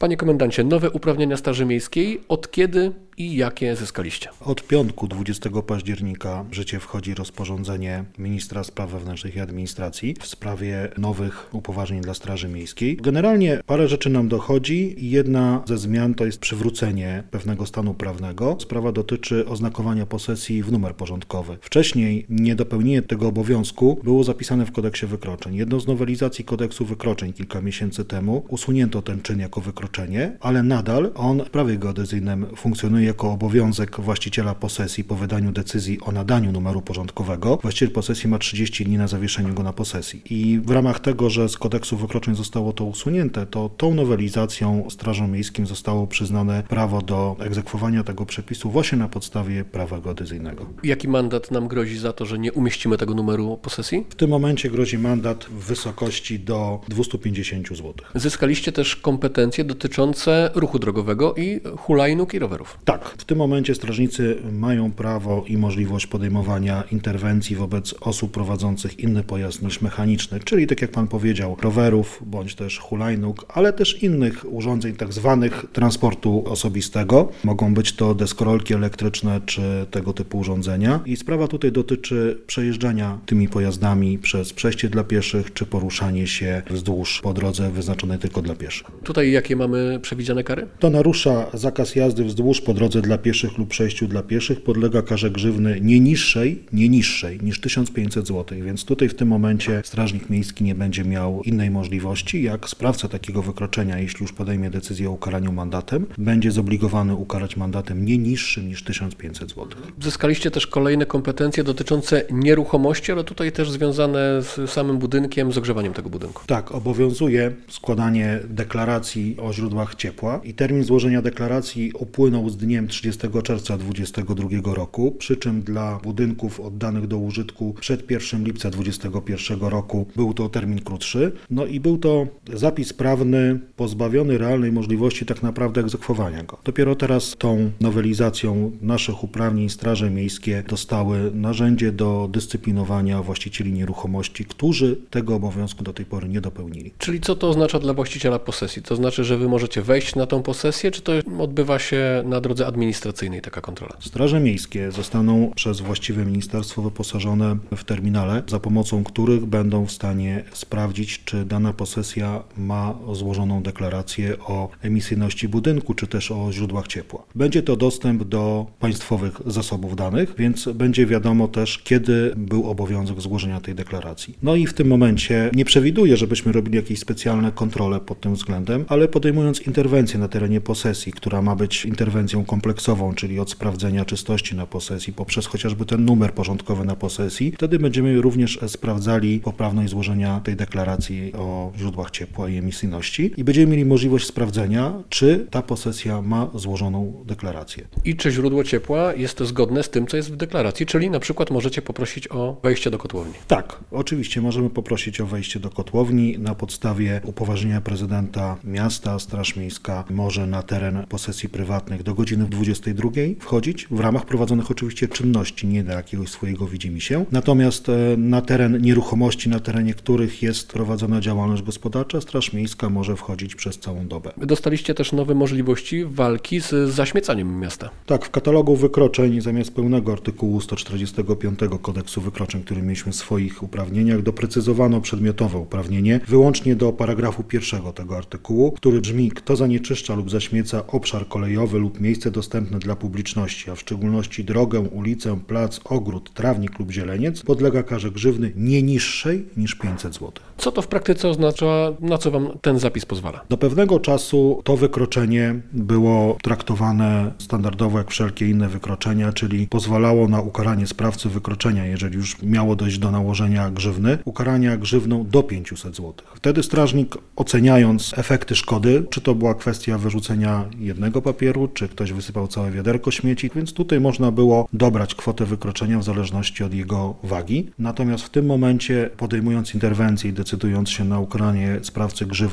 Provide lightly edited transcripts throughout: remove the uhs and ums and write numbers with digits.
Panie komendancie, nowe uprawnienia Straży Miejskiej, od kiedy i jakie zyskaliście? Od piątku 20 października w życie wchodzi rozporządzenie Ministra Spraw Wewnętrznych i Administracji w sprawie nowych upoważnień dla Straży Miejskiej. Generalnie parę rzeczy nam dochodzi i jedna ze zmian to jest przywrócenie pewnego stanu prawnego. Sprawa dotyczy oznakowania posesji w numer porządkowy. Wcześniej niedopełnienie tego obowiązku było zapisane w kodeksie wykroczeń. Jedną z nowelizacji kodeksu wykroczeń kilka miesięcy temu usunięto ten czyn jako wykroczenie, ale nadal on w prawie geodezyjnym funkcjonuje jako obowiązek właściciela posesji po wydaniu decyzji o nadaniu numeru porządkowego. Właściciel posesji ma 30 dni na zawieszenie go na posesji. I w ramach tego, że z kodeksu wykroczeń zostało to usunięte, to tą nowelizacją Strażom Miejskim zostało przyznane prawo do egzekwowania tego przepisu właśnie na podstawie prawa geodezyjnego. Jaki mandat nam grozi za to, że nie umieścimy tego numeru posesji? W tym momencie grozi mandat w wysokości do 250 zł. Zyskaliście też kompetencje dotyczące ruchu drogowego i hulajnóg i rowerów. Tak, w tym momencie strażnicy mają prawo i możliwość podejmowania interwencji wobec osób prowadzących inny pojazd niż mechaniczny, czyli tak jak Pan powiedział, rowerów bądź też hulajnóg, ale też innych urządzeń tak zwanych transportu osobistego. Mogą być to deskorolki elektryczne czy tego typu urządzenia. I sprawa tutaj dotyczy przejeżdżania tymi pojazdami przez przejście dla pieszych czy poruszanie się wzdłuż po drodze wyznaczonej tylko dla pieszych. Tutaj jakie mamy przewidziane kary? To narusza zakaz jazdy wzdłuż po drodze dla pieszych lub przejściu dla pieszych, podlega karze grzywny nie niższej niż 1500 zł, więc tutaj w tym momencie strażnik miejski nie będzie miał innej możliwości, jak sprawca takiego wykroczenia, jeśli już podejmie decyzję o ukaraniu mandatem, będzie zobligowany ukarać mandatem nie niższym niż 1500 zł. Zyskaliście też kolejne kompetencje dotyczące nieruchomości, ale tutaj też związane z samym budynkiem, z ogrzewaniem tego budynku. Tak, obowiązuje składanie deklaracji o źródłach ciepła i termin złożenia deklaracji upłynął z dniem 30 czerwca 2022 roku, przy czym dla budynków oddanych do użytku przed 1 lipca 2021 roku był to termin krótszy. No i był to zapis prawny pozbawiony realnej możliwości tak naprawdę egzekwowania go. Dopiero teraz tą nowelizacją naszych uprawnień Straże Miejskie dostały narzędzie do dyscyplinowania właścicieli nieruchomości, którzy tego obowiązku do tej pory nie dopełnili. Czyli co to oznacza dla właściciela posesji? To znaczy, że wy możecie wejść na tą posesję, czy to odbywa się na drodze administracyjnej taka kontrola? Straże Miejskie zostaną przez właściwe ministerstwo wyposażone w terminale, za pomocą których będą w stanie sprawdzić, czy dana posesja ma złożoną deklarację o emisyjności budynku, czy też o źródłach ciepła. Będzie to dostęp do państwowych zasobów danych, więc będzie wiadomo też, kiedy był obowiązek złożenia tej deklaracji. No i w tym momencie nie przewiduję, żebyśmy robili jakieś specjalne kontrole pod tym względem, ale podejmując interwencję na terenie posesji, która ma być interwencją kompleksową, czyli od sprawdzenia czystości na posesji poprzez chociażby ten numer porządkowy na posesji, wtedy będziemy również sprawdzali poprawność złożenia tej deklaracji o źródłach ciepła i emisyjności i będziemy mieli możliwość sprawdzenia, czy ta posesja ma złożoną deklarację. I czy źródło ciepła jest zgodne z tym, co jest w deklaracji, czyli na przykład możecie poprosić o wejście do kotłowni? Tak, oczywiście możemy poprosić o wejście do kotłowni na podstawie upoważnienia prezydenta miasta. Straż Miejska może na teren posesji prywatnych do godziny 22 wchodzić, w ramach prowadzonych oczywiście czynności, nie dla jakiegoś swojego widzimisię. Natomiast na teren nieruchomości, na terenie których jest prowadzona działalność gospodarcza, Straż Miejska może wchodzić przez całą dobę. Dostaliście też nowe możliwości walki z zaśmiecaniem miasta. Tak, w katalogu wykroczeń zamiast pełnego artykułu 145 kodeksu wykroczeń, który mieliśmy w swoich uprawnieniach, doprecyzowano przedmiotowe uprawnienie wyłącznie do paragrafu 1 tego artykułu, który brzmi: kto zanieczyszcza lub zaśmieca obszar kolejowy lub miejsce dostępne dla publiczności, a w szczególności drogę, ulicę, plac, ogród, trawnik lub zieleniec, podlega karze grzywny nie niższej niż 500 zł. Co to w praktyce oznacza, na co wam ten zapis pozwala? Do pewnego czasu to wykroczenie było traktowane standardowo jak wszelkie inne wykroczenia, czyli pozwalało na ukaranie sprawcy wykroczenia, jeżeli już miało dojść do nałożenia grzywny, ukarania grzywną do 500 zł. Wtedy strażnik, oceniając efekty szkody, czy to była kwestia wyrzucenia jednego papieru, czy ktoś wysypał całe wiaderko śmieci, więc tutaj można było dobrać kwotę wykroczenia w zależności od jego wagi. Natomiast w tym momencie, podejmując interwencję i decydując się na ukaranie sprawcy grzywną,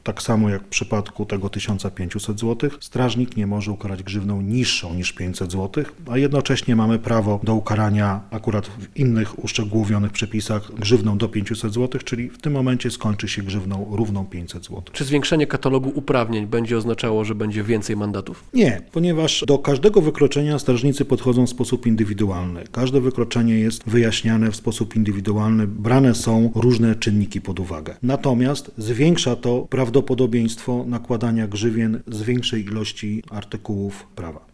Tak samo jak w przypadku tego 1500 zł, strażnik nie może ukarać grzywną niższą niż 500 zł, a jednocześnie mamy prawo do ukarania akurat w innych uszczegółowionych przepisach grzywną do 500 zł, czyli w tym momencie skończy się grzywną równą 500 zł. Czy zwiększenie katalogu uprawnień będzie oznaczało, że będzie więcej mandatów? Nie, ponieważ do każdego wykroczenia strażnicy podchodzą w sposób indywidualny. Każde wykroczenie jest wyjaśniane w sposób indywidualny, brane są różne czynniki pod uwagę. Natomiast zwiększa to prawdopodobieństwo nakładania grzywien z większej ilości artykułów prawa.